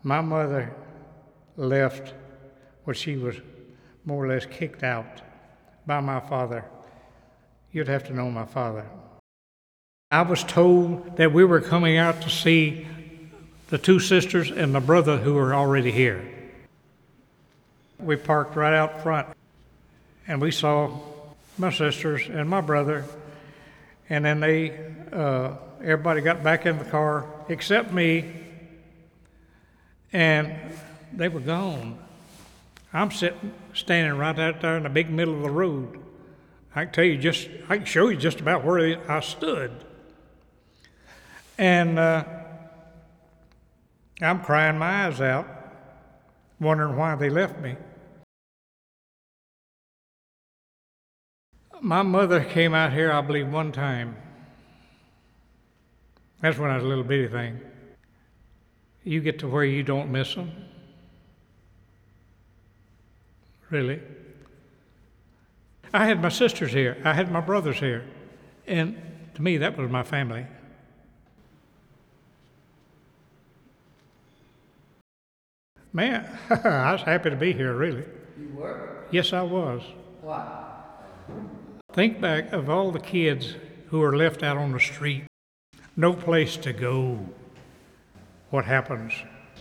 My mother left when she was more or less kicked out by my father. You'd have to know my father. I was told that we were coming out to see the two sisters and the brother who were already here. We parked right out front, and we saw my sisters and my brother, and then everybody got back in the car except me, and they were gone. I'm standing right out there in the big middle of the road. I can show you just about where I stood. And I'm crying my eyes out, wondering why they left me. My mother came out here, I believe, one time. That's when I was a little bitty thing. You get to where you don't miss them. Really. I had my sisters here. I had my brothers here. And to me, that was my family. Man, I was happy to be here, really. You were? Yes, I was. Why? Think back of all the kids who are left out on the street, no place to go. What happens?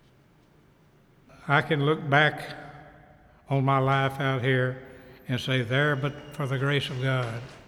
I can look back on my life out here and say, there, but for the grace of God.